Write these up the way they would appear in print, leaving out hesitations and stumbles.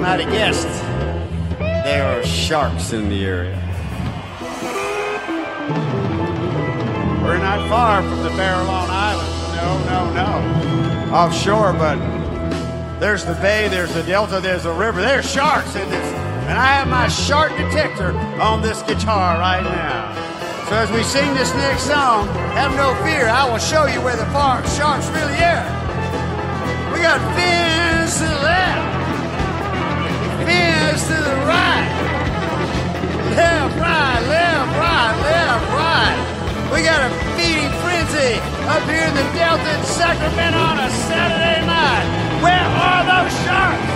might have guessed, there are sharks in the area. We're not far from the Farallon Islands. No. Offshore, but there's the bay, there's the delta, there's the river. There's sharks in this. And I have my shark detector on this guitar right now. So as we sing this next song, have no fear. I will show you where the sharks really are. We got fins to the left, fins to the right. Left, right, left, right, left, right. We got a feeding frenzy up here in the Delta in Sacramento on a Saturday night. Where are those sharks?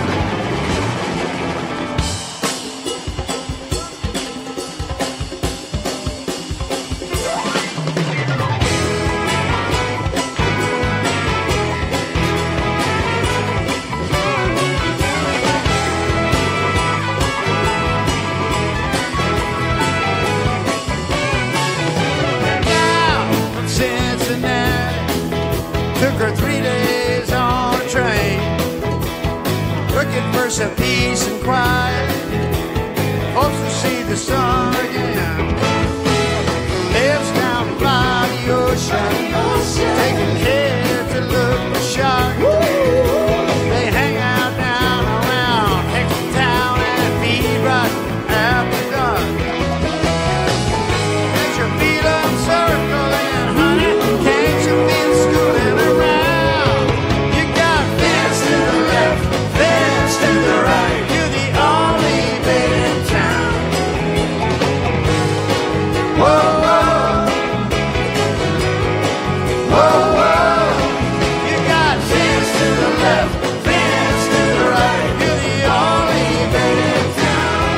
Took her 3 days on a train, looking for some peace and quiet, hopes to see the sun again. Lives down by the ocean, taking care to look for sharks. They hang out down around Hextown and Beaver after dark. Can't you feel them circling, honey? Can't you feel schooling around? You got fins to the left, fins to the right. You're the only bait in town. Whoa, whoa, whoa, whoa. You got fins to the left, fins to the right. You're the only bait in town.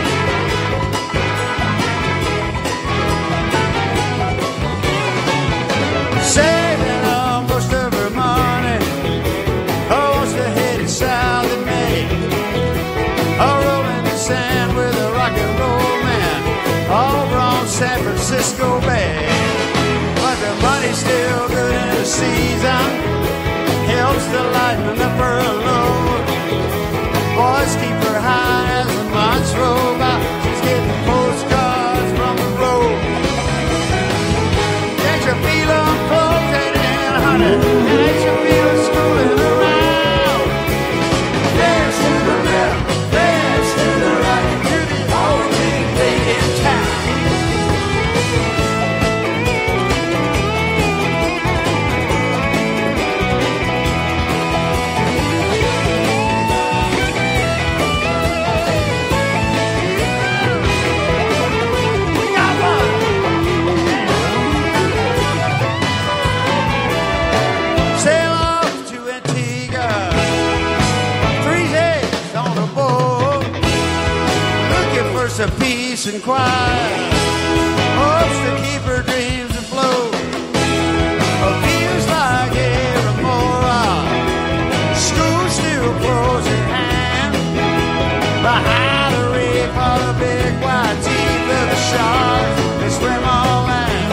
Saving up most of her money, wants to head south in May. Rolling the sand with a rock and roll man over on San Francisco Bay. But the money's still good in the season, helps to lighten up her load. Boys keep her high as the months roll by. She's getting postcards from the road. Can't you feel them floating in, honey? Can't you feel them schooling around? Dance to the left, dance to the right. You're the only thing in town. We got one. Sail off to Antigua, 3 days on a boat, looking for some peace and quiet, hopes to keep her dreams afloat. Feels like every moron, school still close at hand. Behind the reef are the big white teeth of the sharks, they swim on land.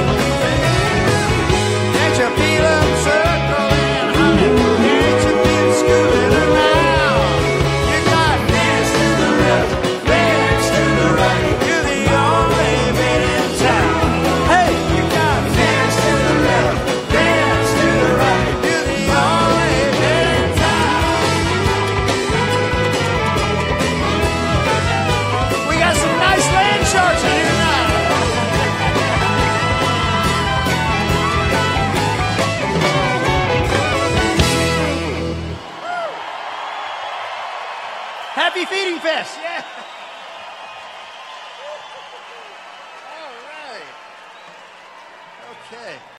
Can't you feel them circling, honey? Can't you feel schooling around? You got fins to the left, fins to the right. You're the only bait in town. Hey, you got fins to the left, fins to the right. You're the only bait in town. We got some nice land sharks in here tonight. Happy Feeding Fest! Yeah. All right. Okay.